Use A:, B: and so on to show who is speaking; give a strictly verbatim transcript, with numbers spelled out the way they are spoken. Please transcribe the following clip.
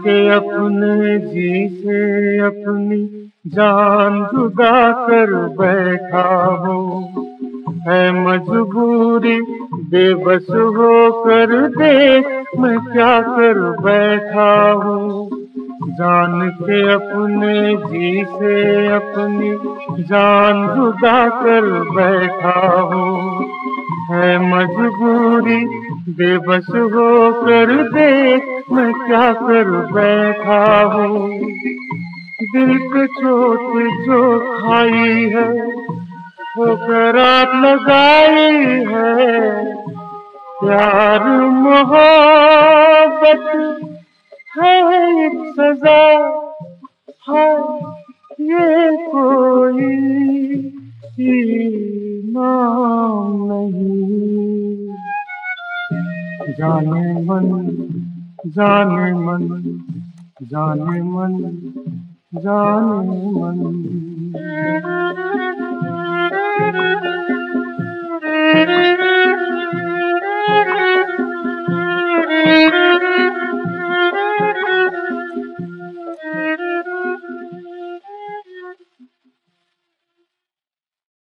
A: के अपने जी से अपनी जान जुदा कर बैठा हूँ। है मजबूरी बेबस होकर देख मैं क्या कर बैठा हूँ। जान के अपने जी से अपनी जान जुदा कर बैठा हूँ। है मजबूरी बेबस होकर देख मैं क्या कर बैठा हूँ। दिल पे चोट जो खाई है ठोकर आप लगाई है। प्यार मोहब्बत है एक सजा है, ये कोई इनाम नहीं। जाने मन जाने मन जाने मन जाने मन।